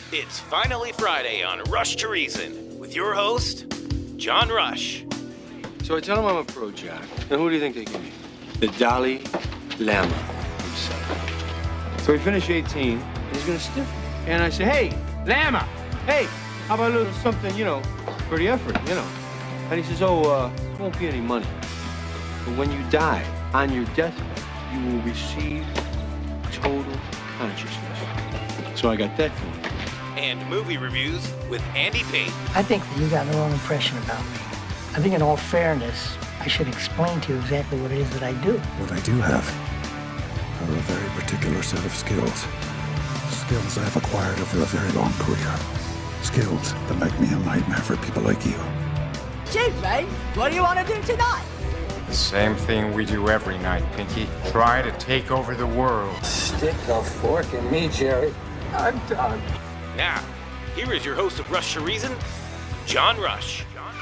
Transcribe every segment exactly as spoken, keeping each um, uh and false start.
It's finally Friday on Rush to Reason with your host, John Rush. So I tell him I'm a pro, Jack. And who do you think they give me? The Dalai Lama himself. So we finish eighteen, and he's gonna stiff me. And I say, hey, Lama, hey, how about a little something, you know, for the effort, you know? And he says, oh, uh, there won't be any money. But when you die on your deathbed, you will receive total consciousness. So I got that going. And movie reviews with Andy Pate. I think that you got the wrong impression about me. I think in all fairness, I should explain to you exactly what it is that I do. What I do have are a very particular set of skills. Skills I've acquired over a very long career. Skills that make me a nightmare for people like you. Chief, mate, what do you want to do tonight? The same thing we do every night, Pinky. Try to take over the world. Stick a fork in me, Jerry. I'm done. Now, here is your host of Rush to Reason, John Rush.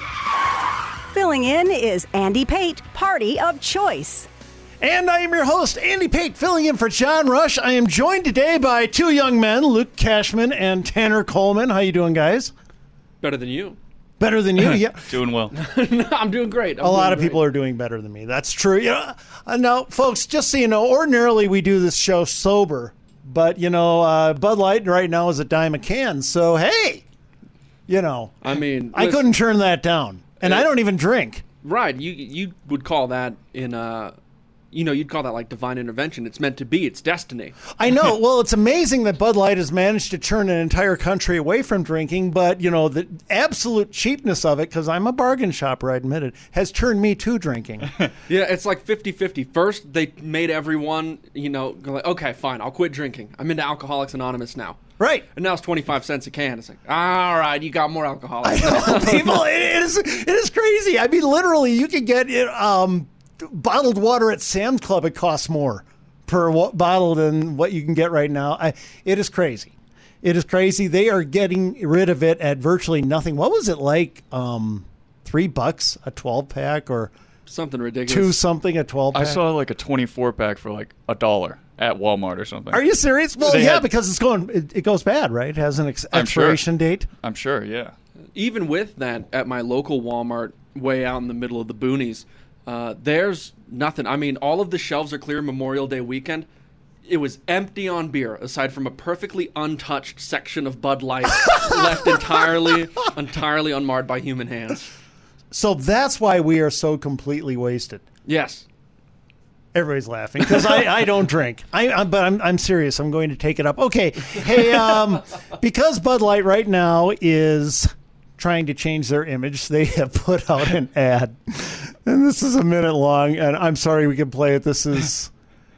Filling in is Andy Pate, Party of Choice. And I am your host, Andy Pate, filling in for John Rush. I am joined today by two young men, Luke Cashman and Tanner Coleman. How you doing, guys? Better than you. Better than you, yeah. Doing well. No, I'm doing great. I'm a lot doing of great. people are doing better than me. That's true. You know, uh, now, folks, just so you know, ordinarily we do this show sober. But, you know, uh, Bud Light right now is a dime a can. So, hey, you know. I mean. I listen, couldn't turn that down. And it, I don't even drink. Right. You you would call that in, uh, you know, you'd call that like divine intervention. It's meant to be. It's destiny. I know. Well, it's amazing that Bud Light has managed to turn an entire country away from drinking. But, you know, the absolute cheapness of it, because I'm a bargain shopper, I admit it, has turned me to drinking. Yeah, it's like fifty-fifty. First, they made everyone, you know, go like, okay, fine, I'll quit drinking. I'm into Alcoholics Anonymous now. Right. And now it's twenty-five cents a can. It's like, all right, you got more alcohol. I know, people, it is, it is crazy. I mean, literally, you can get um, bottled water at Sam's Club. It costs more per w- bottle than what you can get right now. I, it is crazy. It is crazy. They are getting rid of it at virtually nothing. What was it like? Um, three bucks a twelve pack or something ridiculous. Two something a twelve pack? I saw like a twenty-four pack for like a dollar at Walmart or something. Are you serious? Well, They yeah, had, because it's going. It, it goes bad, right? It has an ex- expiration sure. date. I'm sure. Yeah. Even with that, at my local Walmart, way out in the middle of the boonies, uh, there's nothing. I mean, all of the shelves are clear Memorial Day weekend. It was empty on beer, aside from a perfectly untouched section of Bud Light left entirely, entirely unmarred by human hands. So that's why we are so completely wasted. Yes. Everybody's laughing because I, I don't drink. I, I but I'm I'm serious. I'm going to take it up. Okay, hey, um, because Bud Light right now is trying to change their image, they have put out an ad, and this is a minute long. And I'm sorry, we can play it. This is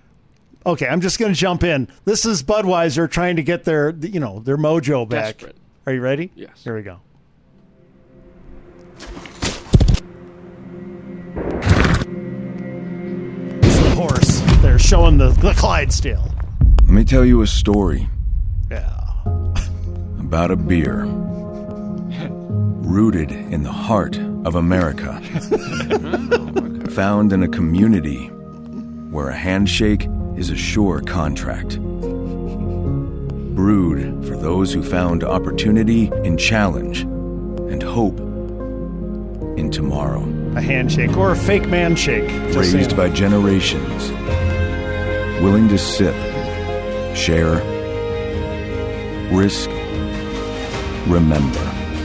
okay. I'm just going to jump in. This is Budweiser trying to get their you know their mojo back. Desperate. Are you ready? Yes. Here we go. Horse. They're showing the, the Clydesdale. Let me tell you a story. Yeah. About a beer. Rooted in the heart of America. Found in a community where a handshake is a sure contract. Brewed for those who found opportunity in challenge and hope in tomorrow. A handshake or a fake man shake. Raised by generations. Willing to sip, share, risk, remember.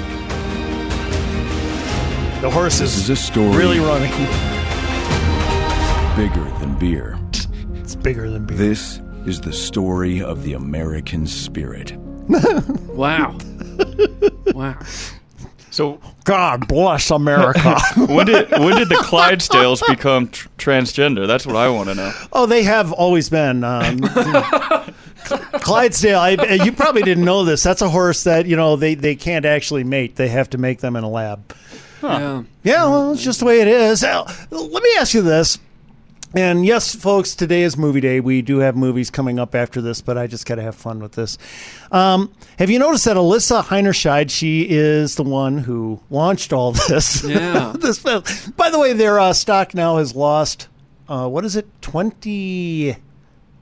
The horse this is a story really running. Bigger than beer. It's bigger than beer. This is the story of the American spirit. Wow. Wow. So God bless America. when did when did the Clydesdales become tr- transgender? That's what I want to know. Oh, they have always been. Um, Clydesdale, I, you probably didn't know this. That's a horse that, you know, they, they can't actually mate. They have to make them in a lab. Huh. Yeah. Yeah, well, it's just the way it is. Now, let me ask you this. And yes, folks, today is movie day. We do have movies coming up after this, but I just got to have fun with this. Um, have you noticed that Alyssa Heinerscheid, she is the one who launched all this? Yeah. this film. By the way, their uh, stock now has lost, uh, what is it, twenty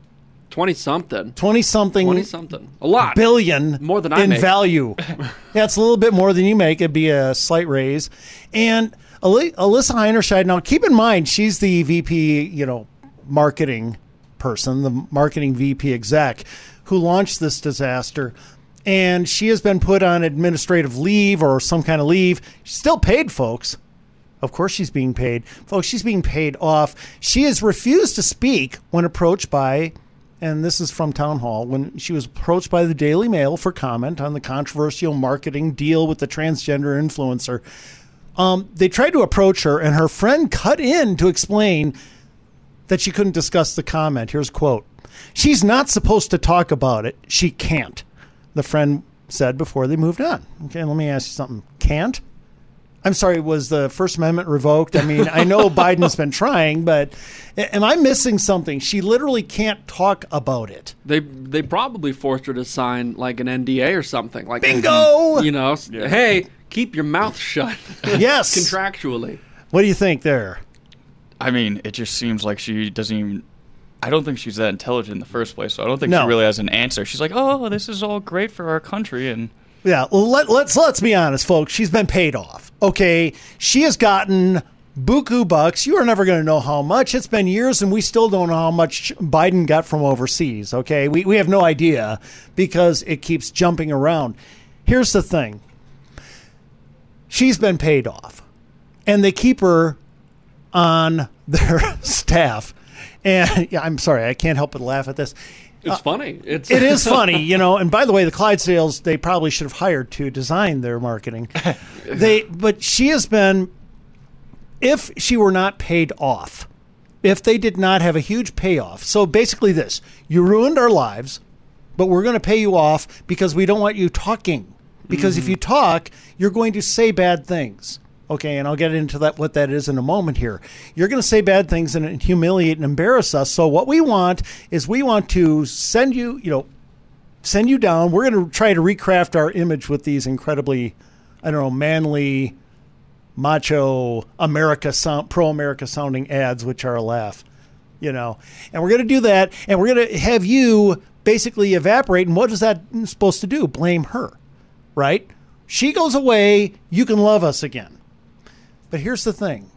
twenty-something. twenty-something. twenty-something. A lot. Billion. More than I in make. value. Yeah, it's a little bit more than you make. It'd be a slight raise. And Aly- Alyssa Heinerscheid, now keep in mind, she's the V P, you know, marketing person, the marketing V P exec who launched this disaster. And she has been put on administrative leave or some kind of leave. She's still paid, folks. Of course she's being paid. Folks, she's being paid off. She has refused to speak when approached by, and this is from Town Hall, when she was approached by the Daily Mail for comment on the controversial marketing deal with the transgender influencer. Um, they tried to approach her, and her friend cut in to explain that she couldn't discuss the comment. Here's a quote. "She's not supposed to talk about it. She can't," the friend said before they moved on. Okay, let me ask you something. Can't? I'm sorry, was the First Amendment revoked? I mean, I know Biden's been trying, but am I missing something? She literally can't talk about it. They they probably forced her to sign like an N D A or something. Like bingo! You know, Yeah. hey, keep your mouth shut. Yes. Contractually. What do you think there? I mean, it just seems like she doesn't even. I don't think she's that intelligent in the first place, so I don't think No. she really has an answer. She's like, "Oh, this is all great for our country," and Yeah, well, let, let's let's be honest, folks. She's been paid off. Okay, she has gotten buku bucks. You are never going to know how much. It's been years, and we still don't know how much Biden got from overseas. Okay, we we have no idea because it keeps jumping around. Here's the thing: she's been paid off, and they keep her on their staff. And yeah, I'm sorry, I can't help but laugh at this. It's uh, funny. It's it is funny, you know. And by the way, the Clydesdales, they probably should have hired to design their marketing. They, but she has been, if she were not paid off, if they did not have a huge payoff. So basically this, you ruined our lives, but we're going to pay you off because we don't want you talking. Because mm-hmm. if you talk, you're going to say bad things. Okay, and I'll get into that what that is in a moment here. You're going to say bad things and humiliate and embarrass us. So what we want is we want to send you, you know, send you down. We're going to try to recraft our image with these incredibly, I don't know, manly, macho, America sound, pro-America sounding ads, which are a laugh, you know. And we're going to do that, and we're going to have you basically evaporate. And what is that supposed to do? Blame her, right? She goes away. You can love us again. But here's the thing.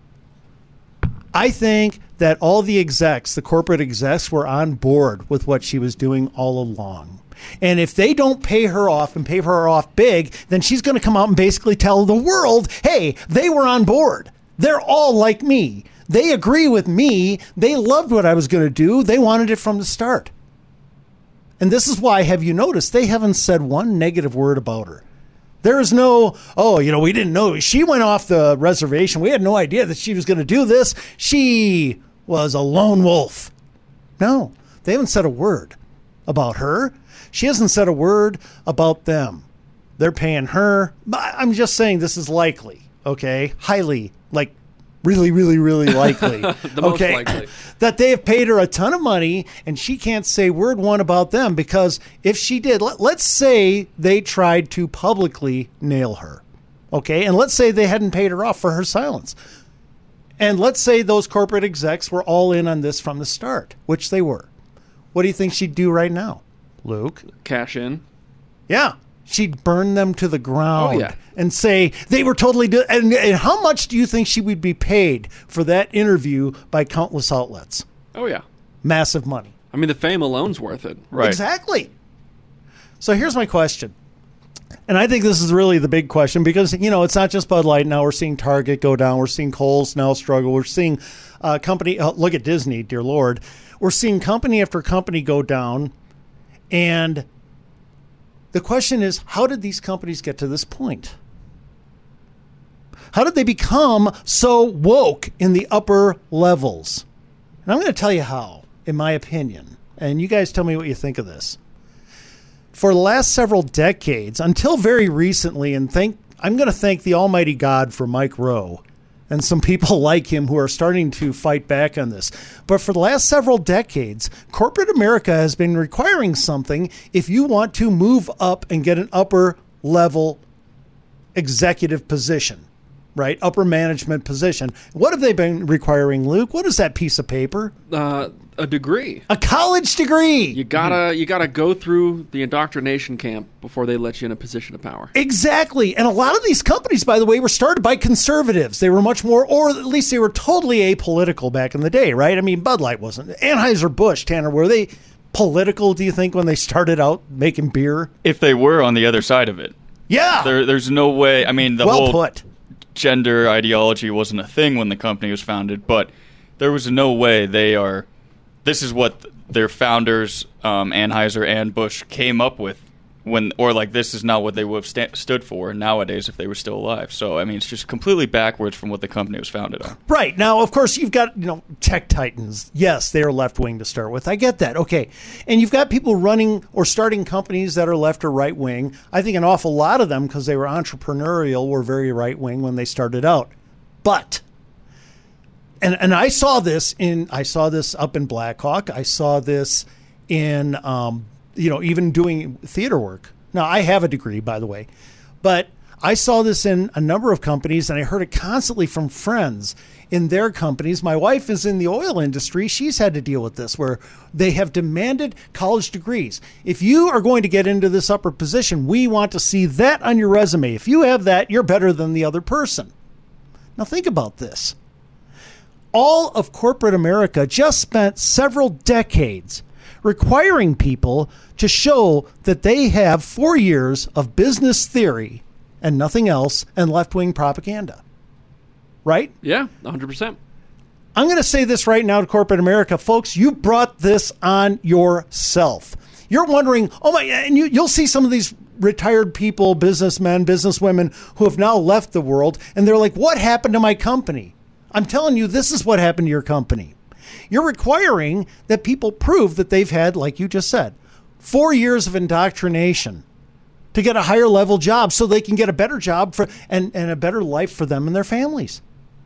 I think that all the execs, the corporate execs, were on board with what she was doing all along. And if they don't pay her off and pay her off big, then she's going to come out and basically tell the world, hey, they were on board. They're all like me. They agree with me. They loved what I was going to do. They wanted it from the start. And this is why, have you noticed, they haven't said one negative word about her. There is no, oh, you know, we didn't know. She went off the reservation. We had no idea that she was going to do this. She was a lone wolf. No, they haven't said a word about her. She hasn't said a word about them. They're paying her. I'm just saying this is likely, okay? Highly, like really, really, really likely. the okay? most likely. That they have paid her a ton of money and she can't say word one about them, because if she did, let, let's say they tried to publicly nail her, okay? And let's say they hadn't paid her off for her silence. And let's say those corporate execs were all in on this from the start, which they were. What do you think she'd do right now, Luke? Cash in. Yeah. She'd burn them to the ground oh, yeah. and say they were totally... Do- and, and how much do you think she would be paid for that interview by countless outlets? Oh, yeah. Massive money. I mean, the fame alone's worth it. Right. Exactly. So here's my question. And I think this is really the big question, because, you know, it's not just Bud Light. Now we're seeing Target go down. We're seeing Kohl's now struggle. We're seeing uh, company... Uh, look at Disney, dear Lord. We're seeing company after company go down. And... the question is, how did these companies get to this point? How did they become so woke in the upper levels? And I'm going to tell you how, in my opinion. And you guys tell me what you think of this. For the last several decades, until very recently, and thank I'm going to thank the almighty God for Mike Rowe and some people like him who are starting to fight back on this. But for the last several decades, corporate America has been requiring something if you want to move up and get an upper level executive position. right? Upper management position. What have they been requiring, Luke? What is that piece of paper? Uh, a degree. A college degree. You gotta you gotta go through the indoctrination camp before they let you in a position of power. Exactly. And a lot of these companies, by the way, were started by conservatives. They were much more, or at least they were totally apolitical back in the day, right? I mean, Bud Light wasn't. Anheuser-Busch, Tanner, were they political, do you think, when they started out making beer? If they were on the other side of it. Yeah. There, there's no way. I mean, the well whole put. gender ideology wasn't a thing when the company was founded, but there was no way they are. This is what their founders, um, Anheuser and Busch, came up with when, or like this is not what they would have sta- stood for nowadays if they were still alive. So I mean, it's just completely backwards from what the company was founded on. Right. Now, of course, you've got, you know, tech titans. Yes, they are left wing to start with. I get that. Okay. And you've got people running or starting companies that are left or right wing. I think an awful lot of them, because they were entrepreneurial, were very right wing when they started out. But And and I saw this in I saw this up in Blackhawk. I saw this in um, you know, even doing theater work. Now I have a degree, by the way, but I saw this in a number of companies, and I heard it constantly from friends in their companies. My wife is in the oil industry. She's had to deal with this, where they have demanded college degrees. If you are going to get into this upper position, we want to see that on your resume. If you have that, you're better than the other person. Now think about this. All of corporate America just spent several decades requiring people to show that they have four years of business theory and nothing else and left-wing propaganda. Right? Yeah, one hundred percent. I'm going to say this right now to corporate America. Folks, you brought this on yourself. You're wondering, oh my, and you, you'll see some of these retired people, businessmen, businesswomen who have now left the world, and they're like, what happened to my company? I'm telling you, this is what happened to your company. You're requiring that people prove that they've had, like you just said, four years of indoctrination to get a higher level job so they can get a better job for and, and a better life for them and their families.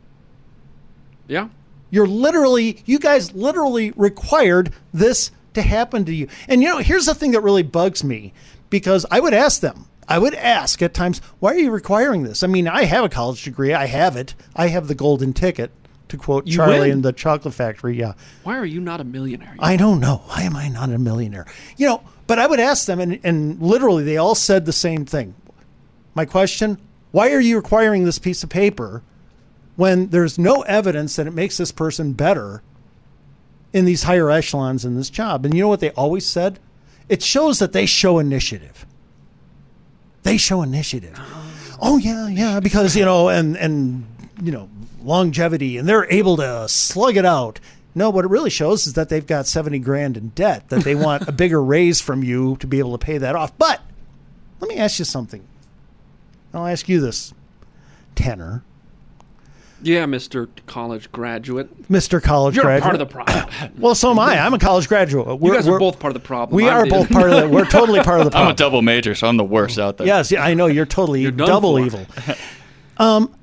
Yeah. You're literally, you guys literally required this to happen to you. And, you know, here's the thing that really bugs me, because I would ask them, I would ask at times, why are you requiring this? I mean, I have a college degree. I have it. I have the golden ticket, to quote You Charlie win. in the Chocolate Factory. Yeah. Why are you not a millionaire? I don't know. Why am I not a millionaire? You know, but I would ask them, and, and literally they all said the same thing. My question, why are you requiring this piece of paper when there's no evidence that it makes this person better in these higher echelons in this job? And you know what they always said? It shows that they show initiative. They show initiative. Oh, yeah, yeah, because, you know, and, and you know, longevity, and they're able to slug it out. No, what it really shows is that they've got seventy grand in debt, that they want a bigger raise from you to be able to pay that off. But let me ask you something. I'll ask you this, Tanner. Yeah, Mister College Graduate. Mister College You're Graduate. part of the problem. Well, so am I. I'm a college graduate. We're, you guys we're, are both part of the problem. We I'm are the- both part of the We're totally part of the problem. I'm a double major, so I'm the worst out there. Yes, yeah, I know. You're totally You're done double for. evil. Um,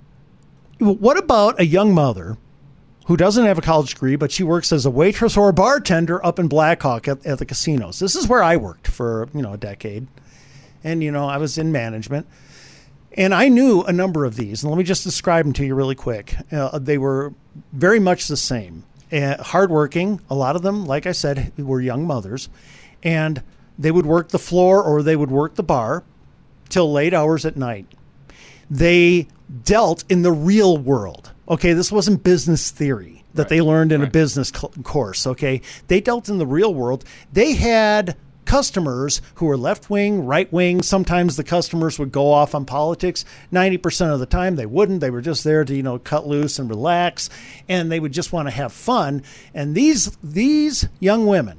what about a young mother who doesn't have a college degree, but she works as a waitress or a bartender up in Blackhawk at, at the casinos? This is where I worked for, you know, a decade. And, you know, I was in management. And I knew a number of these. And let me just describe them to you really quick. Uh, they were very much the same. Uh, hardworking. A lot of them, like I said, were young mothers. And they would work the floor or they would work the bar till late hours at night. They dealt in the real world. Okay, this wasn't business theory that Right. they learned in Right. a business cl- course. Okay, they dealt in the real world. They had customers who were left-wing, right-wing. Sometimes the customers would go off on politics. ninety percent of the time they wouldn't. They were just there to, you know, cut loose and relax, and they would just want to have fun. And these these young women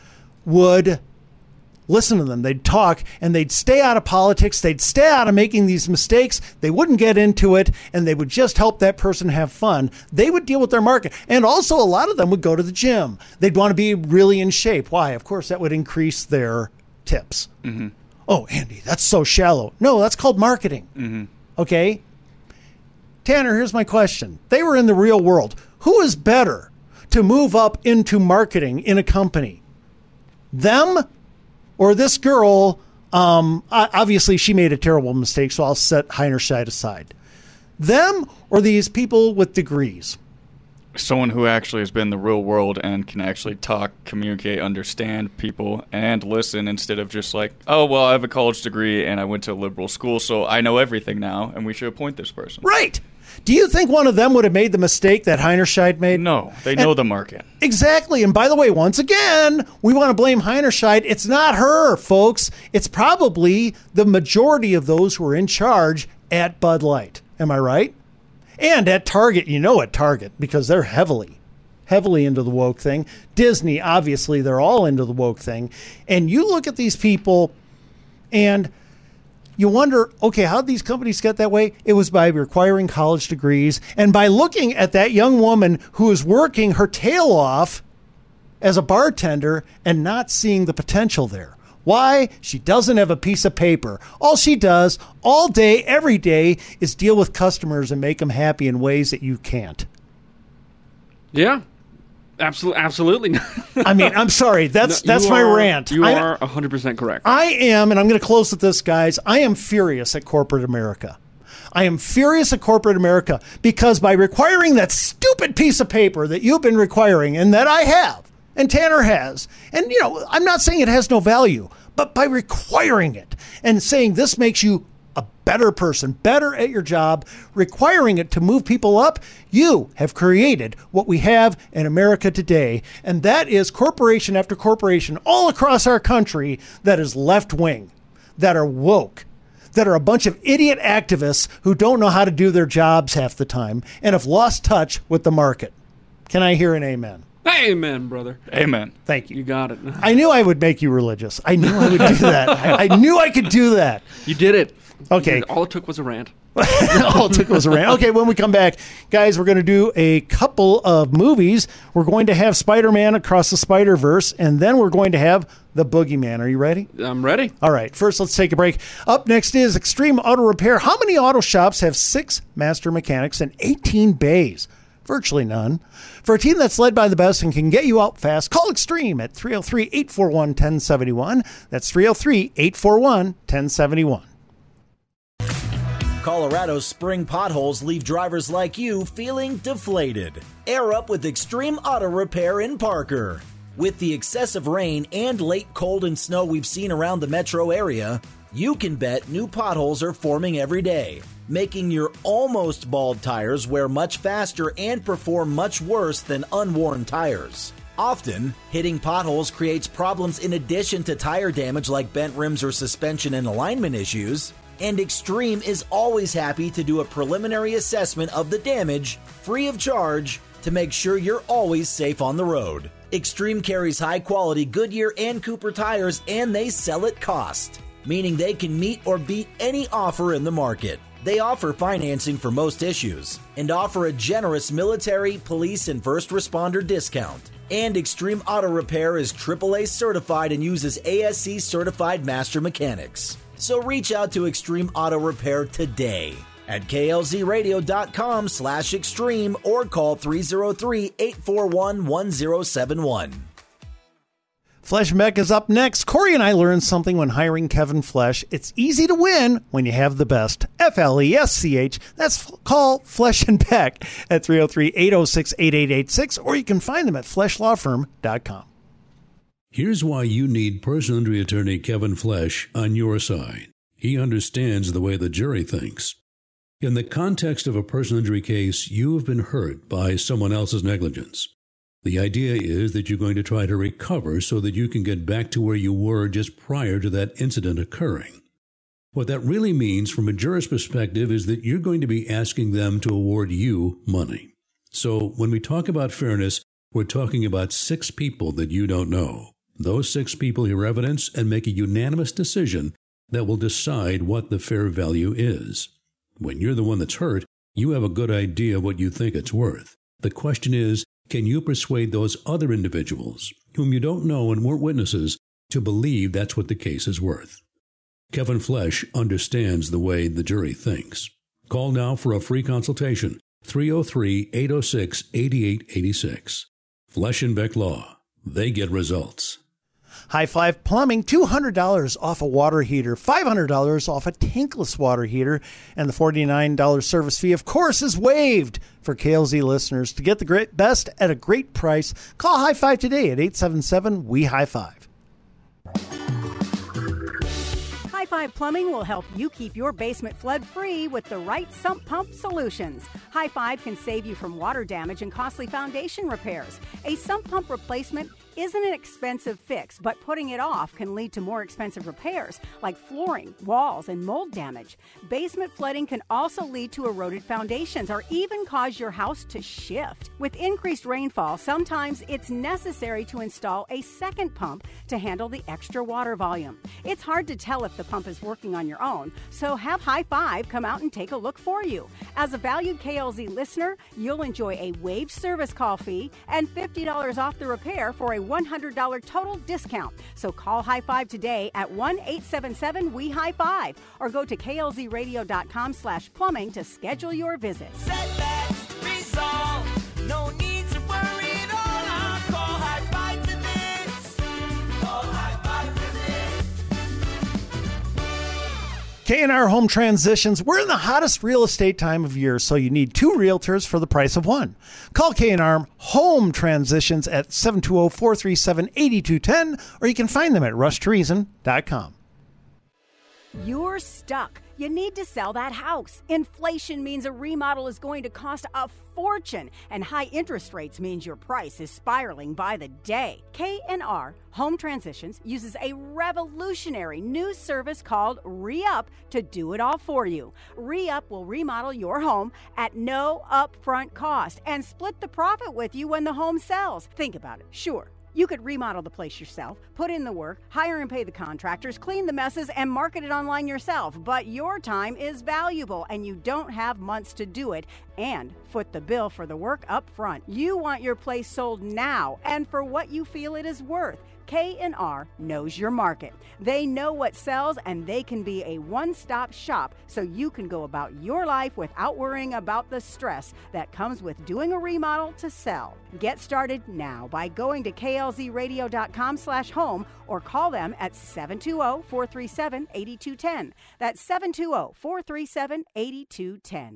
would listen to them. They'd talk, and they'd stay out of politics. They'd stay out of making these mistakes. They wouldn't get into it, and they would just help that person have fun. They would deal with their market. And also, a lot of them would go to the gym. They'd want to be really in shape. Why? Of course, that would increase their tips. Mm-hmm. Oh, Andy, that's so shallow. No, that's called marketing. Mm-hmm. Okay? Tanner, here's my question. They were in the real world. Who is better to move up into marketing in a company? Them or this girl? Um, obviously, she made a terrible mistake, so I'll set Heinerscheid aside. Them or these people with degrees? Someone who actually has been in the real world and can actually talk, communicate, understand people, and listen instead of just like, oh, well, I have a college degree and I went to a liberal school, so I know everything now, and we should appoint this person. Right. Do you think one of them would have made the mistake that Heinerscheid made? No, they know and, the market. Exactly. And by the way, once again, we want to blame Heinerscheid. It's not her, folks. It's probably the majority of those who are in charge at Bud Light. Am I right? And at Target, you know at Target, because they're heavily, heavily into the woke thing. Disney, obviously, they're all into the woke thing. And you look at these people and you wonder, okay, how did these companies get that way? It was by requiring college degrees and by looking at that young woman who is working her tail off as a bartender and not seeing the potential there. Why? She doesn't have a piece of paper. All she does all day, every day, is deal with customers and make them happy in ways that you can't. Yeah. Absolutely, absolutely. I mean, I'm sorry. That's no, that's my are, rant. You I, are one hundred percent correct. I am, and I'm going to close with this, guys. I am furious at corporate America. I am furious at corporate America because by requiring that stupid piece of paper that you've been requiring and that I have and Tanner has, and, you know, I'm not saying it has no value, but by requiring it and saying this makes you a better person, better at your job, requiring it to move people up, you have created what we have in America today. And that is corporation after corporation all across our country that is left-wing, that are woke, that are a bunch of idiot activists who don't know how to do their jobs half the time and have lost touch with the market. Can I hear an amen? Amen, brother. Amen. Thank you. You got it. I knew I would make you religious. I knew I would do that. I, I knew I could do that. You did it. Okay. All it took was a rant. All it took was a rant. Okay, when we come back, guys, we're going to do a couple of movies. We're going to have Spider-Man Across the Spider-Verse, and then we're going to have The Boogeyman. Are you ready? I'm ready. All right. First, let's take a break. Up next is Extreme Auto Repair. How many auto shops have six master mechanics and eighteen bays? Virtually none. For a team that's led by the best and can get you out fast, call Extreme at three oh three, eight four one, one oh seven one. That's three oh three, eight four one, one oh seven one. Colorado's spring potholes leave drivers like you feeling deflated. Air up with Extreme Auto Repair in Parker. With the excessive rain and late cold and snow we've seen around the metro area, you can bet new potholes are forming every day, making your almost bald tires wear much faster and perform much worse than unworn tires. Often, hitting potholes creates problems in addition to tire damage like bent rims or suspension and alignment issues. And Extreme is always happy to do a preliminary assessment of the damage, free of charge, to make sure you're always safe on the road. Extreme carries high-quality Goodyear and Cooper tires, and they sell at cost, meaning they can meet or beat any offer in the market. They offer financing for most issues, and offer a generous military, police, and first responder discount. And Extreme Auto Repair is triple A certified and uses A S C certified master mechanics. So reach out to Extreme Auto Repair today at K L Z radio dot com slash extreme or call three oh three, eight four one, one oh seven one. Flesh Mech is up next. Corey and I learned something when hiring Kevin Flesh. It's easy to win when you have the best. F L E S C H. That's call Flesh and Beck at three oh three, eight oh six, eight eight eight six, or you can find them at flesh law firm dot com. Here's why you need personal injury attorney Kevin Flesh on your side. He understands the way the jury thinks. In the context of a personal injury case, you have been hurt by someone else's negligence. The idea is that you're going to try to recover so that you can get back to where you were just prior to that incident occurring. What that really means from a juror's perspective is that you're going to be asking them to award you money. So when we talk about fairness, we're talking about six people that you don't know. Those six people hear evidence and make a unanimous decision that will decide what the fair value is. When you're the one that's hurt, you have a good idea what you think it's worth. The question is, can you persuade those other individuals, whom you don't know and weren't witnesses, to believe that's what the case is worth? Kevin Flesh understands the way the jury thinks. Call now for a free consultation, three oh three, eight oh six, eight eight eight six. Flesh and Beck Law. They get results. High Five Plumbing, two hundred dollars off a water heater, five hundred dollars off a tankless water heater, and the forty-nine dollars service fee, of course, is waived for K L Z listeners. To get the great best at a great price, call High Five today at eight seven seven, W E, High Five. High Five Plumbing will help you keep your basement flood-free with the right sump pump solutions. High Five can save you from water damage and costly foundation repairs. A sump pump replacement isn't an expensive fix, but putting it off can lead to more expensive repairs like flooring, walls, and mold damage. Basement flooding can also lead to eroded foundations or even cause your house to shift. With increased rainfall, sometimes it's necessary to install a second pump to handle the extra water volume. It's hard to tell if the pump is working on your own, so have High Five come out and take a look for you. As a valued K L Z listener, you'll enjoy a waived service call fee and fifty dollars off the repair for a one hundred dollars total discount. So call High Five today at one eight seven seven, W E, High Five or go to K L Z radio dot com slash plumbing to schedule your visit. Setbacks resolve, no need to worry at all. I'll call High Five to this. Call High Five to this. K and R Home Transitions. We're in the hottest real estate time of year, so you need two realtors for the price of one. Call K and R Home Transitions at seven two zero, four three seven, eight two one zero, or you can find them at rush to reason dot com. You're stuck. You need to sell that house. Inflation means a remodel is going to cost a fortune, and high interest rates means your price is spiraling by the day. K and R Home Transitions uses a revolutionary new service called Re-Up to do it all for you. Re-Up will remodel your home at no upfront cost and split the profit with you when the home sells. Think about it. Sure, you could remodel the place yourself, put in the work, hire and pay the contractors, clean the messes, and market it online yourself. But your time is valuable, and you don't have months to do it and foot the bill for the work up front. You want your place sold now and for what you feel it is worth. K and R knows your market. They know what sells, and they can be a one-stop shop so you can go about your life without worrying about the stress that comes with doing a remodel to sell. Get started now by going to K L Z radio dot com slash home or call them at seven two zero, four three seven, eight two one zero. That's seven two zero, four three seven, eight two one zero.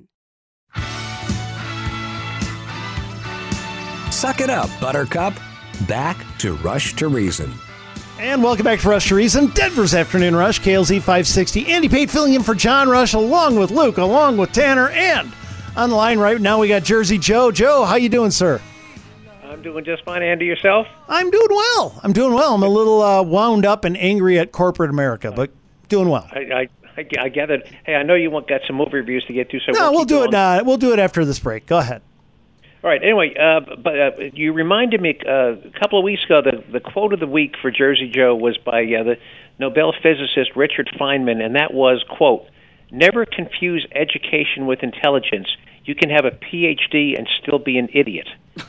Suck it up, Buttercup. Back to Rush to Reason. And welcome back to Rush to Reason, Denver's Afternoon Rush, K L Z five sixty. Andy Pate filling in for John Rush, along with Luke, along with Tanner, and on the line right now we got Jersey Joe. Joe, how you doing, sir? I'm doing just fine. Andy, yourself? I'm doing well. I'm doing well. I'm a little uh, wound up and angry at corporate America, but doing well. I, I, I, I gathered. Hey, I know you want got some movie reviews to get to, so no, we'll, we'll do going. it. Uh, we'll do it after this break. Go ahead. All right. Anyway, uh, but uh, you reminded me uh, a couple of weeks ago that the quote of the week for Jersey Joe was by uh, the Nobel physicist Richard Feynman, and that was, quote, "Never confuse education with intelligence. You can have a P H D and still be an idiot."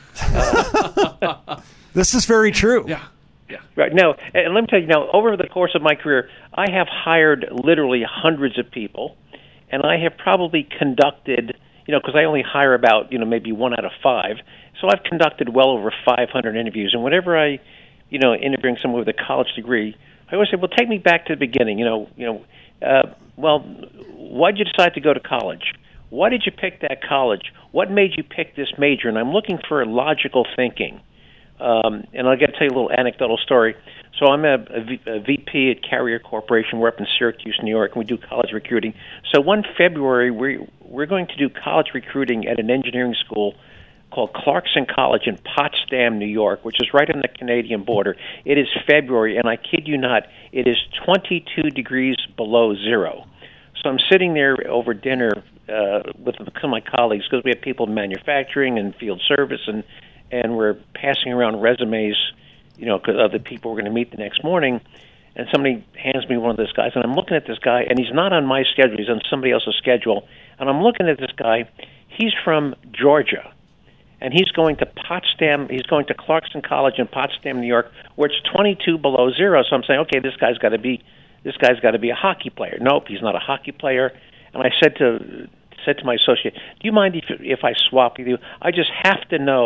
Uh, this is very true. Yeah. Yeah. Right. Now, and let me tell you, now, over the course of my career, I have hired literally hundreds of people, and I have probably conducted, you know, because I only hire about, you know, maybe one out of five. So I've conducted well over five hundred interviews. And whenever I, you know, interviewing someone with a college degree, I always say, well, take me back to the beginning. You know, you know, uh, well, why did you decide to go to college? Why did you pick that college? What made you pick this major? And I'm looking for logical thinking. Um, and I'll get to tell you a little anecdotal story. So I'm a, a, v, a V P at Carrier Corporation. We're up in Syracuse, New York, and we do college recruiting. So one February, we, we're going to do college recruiting at an engineering school called Clarkson College in Potsdam, New York, which is right on the Canadian border. It is February, and I kid you not, it is twenty-two degrees below zero. So I'm sitting there over dinner uh, with some of my colleagues, because we have people in manufacturing and field service, and, and we're passing around resumes, you know, of the people we're going to meet the next morning. And somebody hands me one of those guys, and I'm looking at this guy, and he's not on my schedule. He's on somebody else's schedule. And I'm looking at this guy. He's from Georgia, and he's going to Potsdam. He's going to Clarkson College in Potsdam, New York, where it's twenty-two below zero. So I'm saying, okay, this guy's got to be this guy's got to be a hockey player. Nope, he's not a hockey player. And I said to said to my associate, do you mind if if I swap with you? I just have to know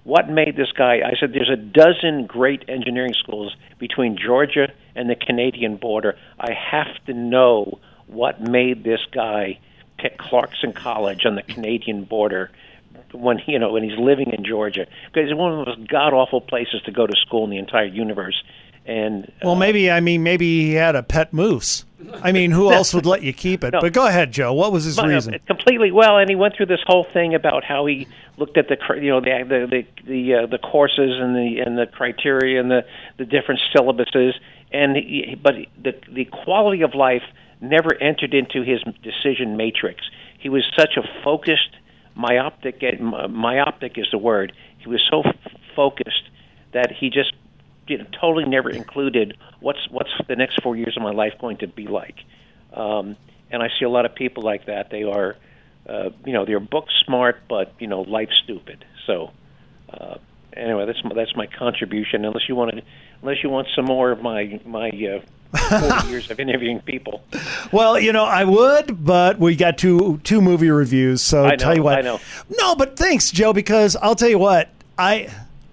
what made this guy? I said, there's a dozen great engineering schools between Georgia and the Canadian border. I have to know what made this guy pick Clarkson College on the Canadian border when you know when he's living in Georgia, because it's one of the most god awful places to go to school in the entire universe. And uh, well, maybe I mean maybe he had a pet moose. I mean, who else would let you keep it? No. But go ahead, Joe. What was his But, uh, reason? Completely well, and he went through this whole thing about how he looked at the cr- you know the the the the, uh, the courses and the and the criteria and the, the different syllabuses, and he, but the the quality of life never entered into his decision matrix. He was such a focused, myopic myopic is the word. He was so f- focused that he just you know, totally never included what's what's the next four years of my life going to be like. Um, and I see a lot of people like that. They are, uh, you know, they're book smart, but you know, life stupid. So uh, anyway, that's my, that's my contribution. Unless you want to, unless you want some more of my my uh, forty years of interviewing people. Well, you know, I would, but we got two two movie reviews. So I know, tell you what, I know. No, but thanks, Joe, because I'll tell you what, I.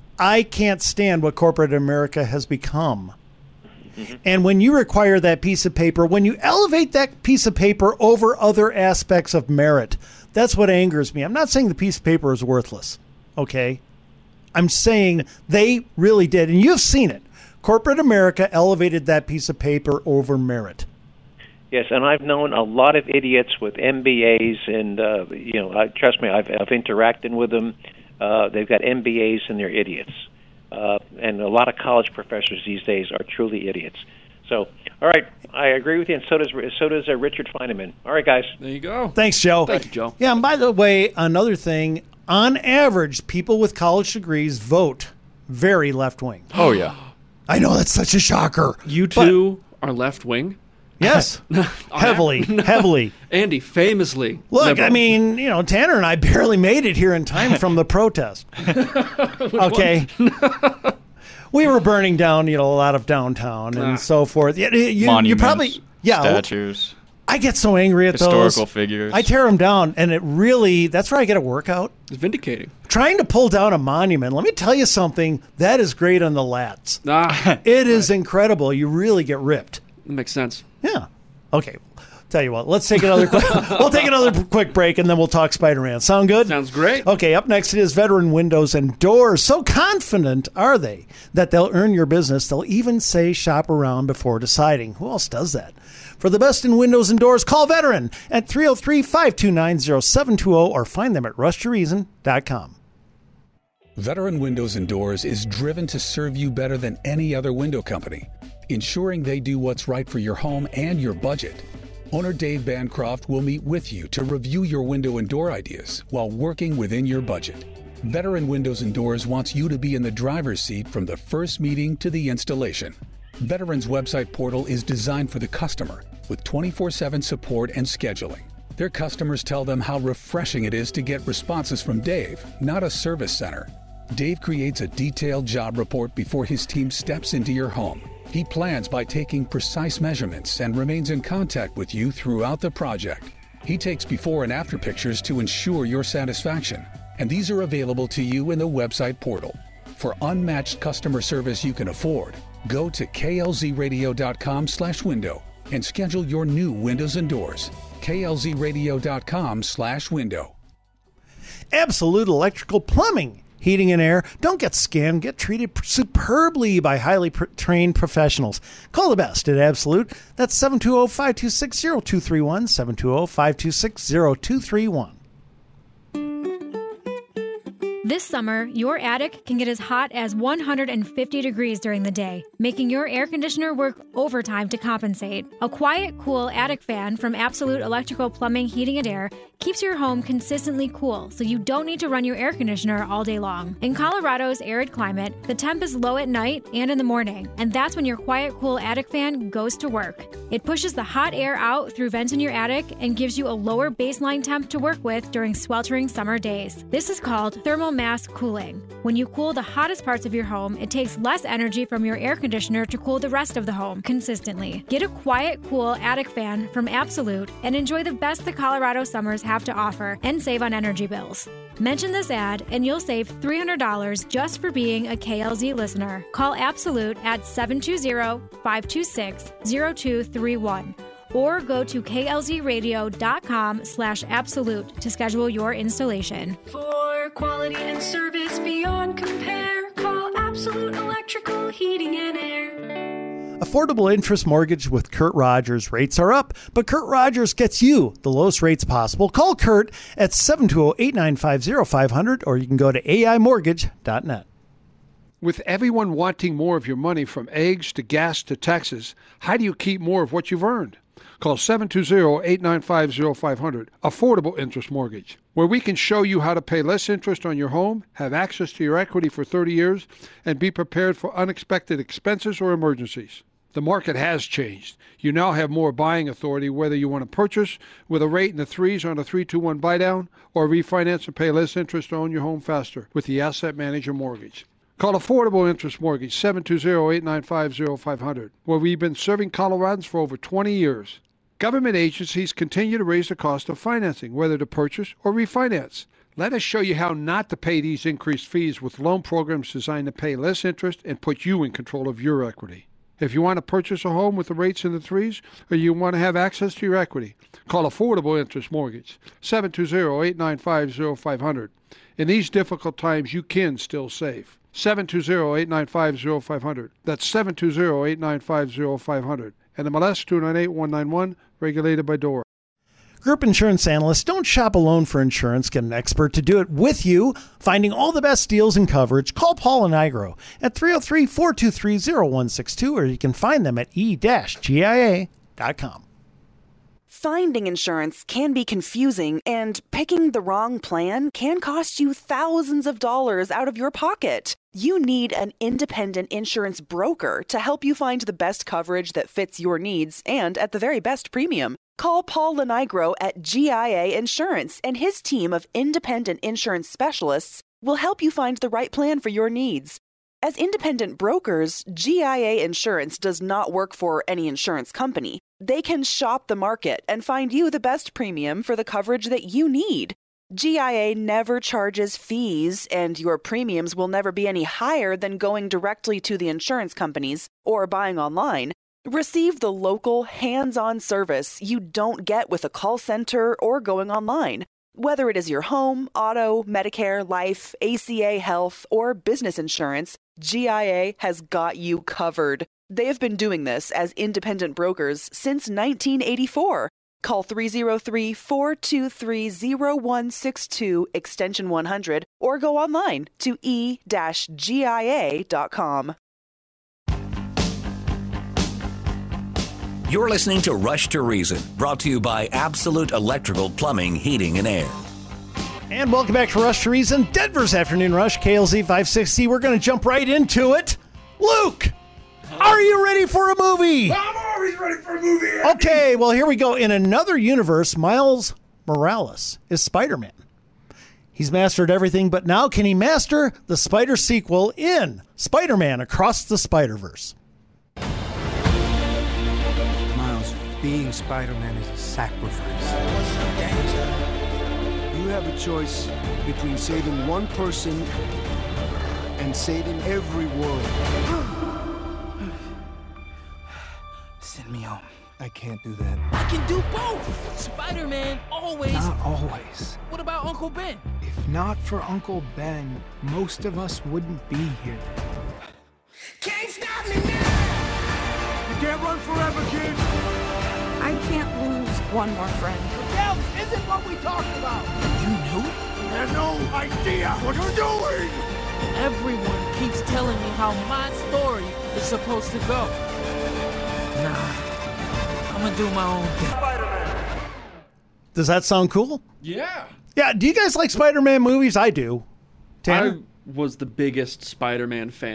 I can't stand what corporate America has become. Mm-hmm. And when you require that piece of paper, when you elevate that piece of paper over other aspects of merit, that's what angers me. I'm not saying the piece of paper is worthless, okay? I'm saying they really did, and you've seen it. Corporate America elevated that piece of paper over merit. Yes, and I've known a lot of idiots with M B As, and uh, you know, I, trust me, I've, I've interacted with them. Uh, they've got M B As and they're idiots. Uh, and a lot of college professors these days are truly idiots. So, all right, I agree with you, and so does so does uh, Richard Feynman. All right, guys. There you go. Thanks, Joe. Thank you, Joe. Yeah, and by the way, another thing, on average, people with college degrees vote very left-wing. Oh, yeah. I know, that's such a shocker. You two are left-wing? Yes, heavily, heavily. Andy, famously. Look, liberal. I mean, you know, Tanner and I barely made it here in time from the protest. Okay. We were burning down, you know, a lot of downtown and Ah. so forth. You, you, you Monuments, probably, yeah. statues. I get so angry at Historical those. figures. I tear them down, and it really, that's where I get a workout. It's vindicating. Trying to pull down a monument, let me tell you something, that is great on the lats. Ah, it is incredible. You really get ripped. That makes sense. Yeah. Okay. Tell you what, let's take another quick, we'll take another quick break, and then we'll talk Spider-Man. Sound good? Sounds great. Okay, up next it is Veteran Windows and Doors. So confident are they that they'll earn your business, they'll even say shop around before deciding. Who else does that? For the best in windows and doors, call Veteran at three oh three, five two nine, oh seven two oh or find them at rush to reason dot com. Veteran Windows and Doors is driven to serve you better than any other window company, ensuring they do what's right for your home and your budget. Owner Dave Bancroft will meet with you to review your window and door ideas while working within your budget. Veteran Windows and Doors wants you to be in the driver's seat from the first meeting to the installation. Veterans website portal is designed for the customer with twenty-four seven support and scheduling. Their customers tell them how refreshing it is to get responses from Dave, not a service center. Dave creates a detailed job report before his team steps into your home. He plans by taking precise measurements and remains in contact with you throughout the project. He takes before and after pictures to ensure your satisfaction, and these are available to you in the website portal. For unmatched customer service you can afford, go to K L Z radio dot com slash window and schedule your new windows and doors. K L Z radio dot com slash window. Absolute Electrical Plumbing. Heating and air. Don't get scammed. Get treated superbly by highly pr- trained professionals. Call the best at Absolute. That's seven two zero, five two six, zero two three one, seven two zero, five two six, zero two three one. This summer, your attic can get as hot as one hundred fifty degrees during the day, making your air conditioner work overtime to compensate. A quiet, cool attic fan from Absolute Electrical Plumbing, Heating and Air keeps your home consistently cool, so you don't need to run your air conditioner all day long. In Colorado's arid climate, the temp is low at night and in the morning, and that's when your quiet, cool attic fan goes to work. It pushes the hot air out through vents in your attic and gives you a lower baseline temp to work with during sweltering summer days. This is called thermal mass cooling. When you cool the hottest parts of your home, it takes less energy from your air conditioner to cool the rest of the home consistently. Get a quiet, cool attic fan from Absolute and enjoy the best the Colorado summers have to offer and save on energy bills. Mention this ad and you'll save three hundred dollars just for being a K L Z listener. Call Absolute at seven two zero, five two six, zero two three one or go to klzradio.com slash absolute to schedule your installation. For quality and service beyond compare, call Absolute Electrical Heating and Air. Affordable interest mortgage with Kurt Rogers. Rates are up, but Kurt Rogers gets you the lowest rates possible. Call Kurt at seven two zero, eight nine five, zero five zero zero or you can go to A I mortgage dot net. With everyone wanting more of your money, from eggs to gas to taxes, how do you keep more of what you've earned? Call seven two zero, eight nine five, zero five zero zero, Affordable Interest Mortgage, where we can show you how to pay less interest on your home, have access to your equity for thirty years, and be prepared for unexpected expenses or emergencies. The market has changed. You now have more buying authority whether you want to purchase with a rate in the threes on a three two one buy down or refinance and pay less interest to own your home faster with the Asset Manager Mortgage. Call Affordable Interest Mortgage, seven two zero, eight nine five, zero five zero zero, where we've been serving Coloradans for over twenty years. Government agencies continue to raise the cost of financing, whether to purchase or refinance. Let us show you how not to pay these increased fees with loan programs designed to pay less interest and put you in control of your equity. If you want to purchase a home with the rates in the threes, or you want to have access to your equity, call Affordable Interest Mortgage, seven two zero, eight nine five, zero five zero zero. In these difficult times, you can still save. seven two zero, eight nine five, zero five zero zero. That's seven two zero, eight nine five, zero five zero zero. And M L S two nine eight one nine one, regulated by D O R A. Group insurance analysts, don't shop alone for insurance. Get an expert to do it with you. Finding all the best deals and coverage, call Paul and Igro at three oh three, four two three, oh one six two, or you can find them at e dash G I A dot com. Finding insurance can be confusing, and picking the wrong plan can cost you thousands of dollars out of your pocket. You need an independent insurance broker to help you find the best coverage that fits your needs and at the very best premium. Call Paul Lenigro at G I A Insurance, and his team of independent insurance specialists will help you find the right plan for your needs. As independent brokers, G I A Insurance does not work for any insurance company. They can shop the market and find you the best premium for the coverage that you need. G I A never charges fees, and your premiums will never be any higher than going directly to the insurance companies or buying online. Receive the local, hands-on service you don't get with a call center or going online. Whether it is your home, auto, Medicare, life, A C A health, or business insurance, G I A has got you covered. They have been doing this as independent brokers since nineteen eighty-four. Call three oh three, four two three, oh one six two, extension one hundred, or go online to e dash G I A dot com. You're listening to Rush to Reason, brought to you by Absolute Electrical Plumbing, Heating, and Air. And welcome back to Rush to Reason, Denver's Afternoon Rush, K L Z five sixty. We're going to jump right into it. Luke, are you ready for a movie? I'm always ready for a movie. Andy. Okay, well, here we go. In another universe, Miles Morales is Spider-Man. He's mastered everything, but now can he master the Spider sequel in Spider-Man Across the Spider-Verse? Miles, being Spider-Man is a sacrifice. You have a choice between saving one person and saving every world. Send me home. I can't do that. I can do both. Spider-Man always. Not always. What about Uncle Ben? If not for Uncle Ben, most of us wouldn't be here. Can't stop me now! You can't run forever, kid! I can't lose one more friend. Miguel, this isn't what we talked about! You knew? You have no idea what you're doing! Everyone keeps telling me how my story is supposed to go. Nah, I'm gonna do my own thing. Spider-Man. Does that sound cool? Yeah. Yeah, do you guys like Spider-Man movies? I do. Tanner? I was the biggest Spider-Man fan